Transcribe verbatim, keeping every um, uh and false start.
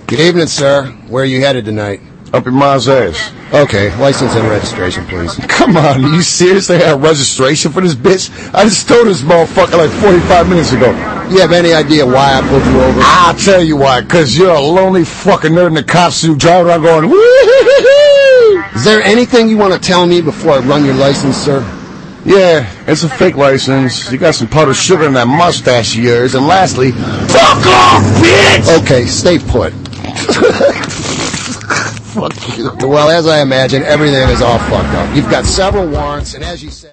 Good evening, sir. Where are you headed tonight? Up in Ma's ass. Okay, license and registration, please. Come on, you serious? They have registration for this bitch? I just told this motherfucker like forty-five minutes ago. You have any idea why I pulled you over? I'll tell you why, because you're a lonely fucking nerd in a cop suit driving around going, woo-hoo-hoo-hoo. Is there anything you want to tell me before I run your license, sir? Yeah, it's a fake license. You got some powdered sugar in that mustache of yours. And lastly, fuck off, bitch! Okay, stay put. Fuck you. Well, as I imagine, everything is all fucked up. You've got several warrants, and as you said...